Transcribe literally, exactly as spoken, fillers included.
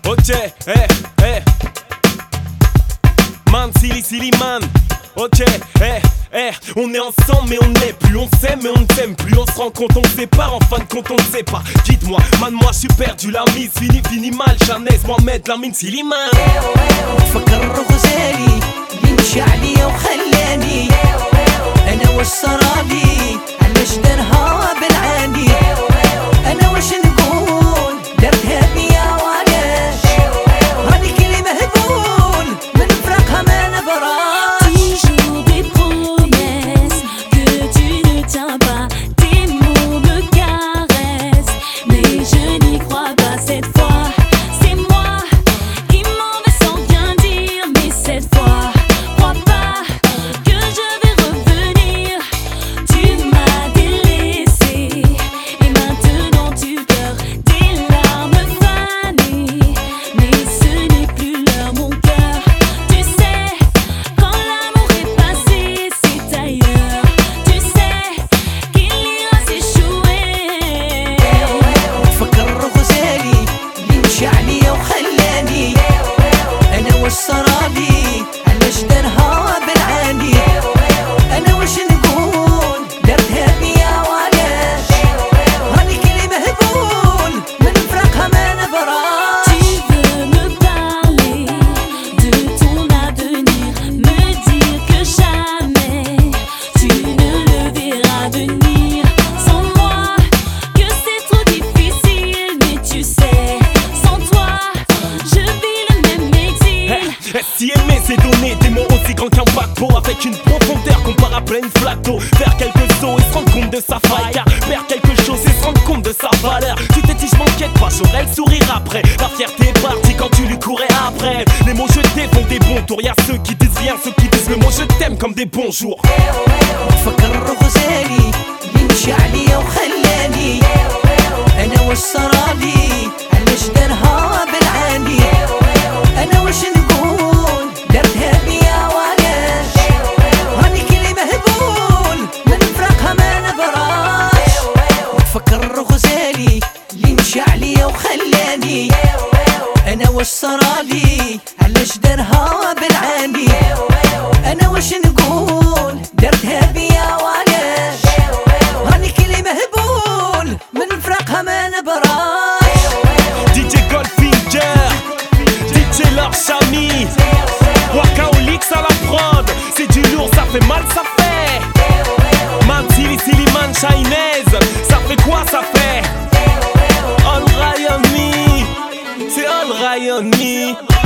Ok, eh, eh. Man, silly, silly man. Ok, eh, eh. On est ensemble mais on n'est plus. On s'aime mais on ne t'aime plus. On se rend compte, on se sépare. En fin de compte, on ne sait pas. Guide-moi, man, moi je suis perdu. La mise, fini, fini mal. Chanez, Mohamed, la mine, silly man. فكر غزالي اللي مشى عليا وخلاني انا واش صرالي علاش دارها بالعاني انا واش نقول درتها بيا وعلاش هاني كلي مهبول من فراقها ما نبراش Toujours des promesses que tu ne tiens pas. Tes mots me caressent, mais je n'y crois pas cette fois. C'est moi qui m'en vais sans rien dire, mais cette fois, crois pas que je vais revenir. Tu m'as délaissé et maintenant tu pleures des larmes fanées, mais ce n'est plus l'heure, mon cœur. Tu sais, quand l'amour est passé, c'est ailleurs. Tu sais qu'il ira s'échouer. فكر غزالي اللي مشى عليا وخلاني انا واش صرالي علاش دارها بالعاني انا واش نقول درتها بيا وعلاش هاني كلي مهبول من فراقها ما نبراش Tu veux me parler de ton avenir, me dire que jamais tu ne le verras venir sans moi, que c'est trop difficile, mais tu sais, sans toi, je vis le même exil. Eh, Si aimer c'est donner des mots aussi grands qu'un paquebot, avec une profondeur comparable à une flaque d'eau. Faire quelques sauts et se rendre compte de sa faille, car perdre quelque chose et se rendre compte de sa valeur. Tu t'es dit je m'inquiète pas, j'aurai le sourire après. La fierté est partie quand tu lui courais après. Les mots je t'ai font des bons tours. Y'a ceux qui disent rien, ceux qui disent le mot je t'aime comme des bonjours. فكر غزالي اللي مشى عليا وخلاني انا واش صرالي علاش دارها بالعاني انا واش نقول درتها بيا وعلاش هاني كلي مهبول من فراقها ما نبراش فكر غزالي اللي مشى عليا وخلاني انا واش صرالي علاش دارها بالعاني انا واش نقول درتها بيا وعلاش هاني كلي مهبول من فراقها ما نبراش D J Goldfinger, D J Lorchami, Wakaolix à la prod. C'est du lourd, ça fait mal, ça fait. Man, silly, silly man, Chinese. Ça fait quoi, ça fait? All Ryan Me, c'est All Ryan Me.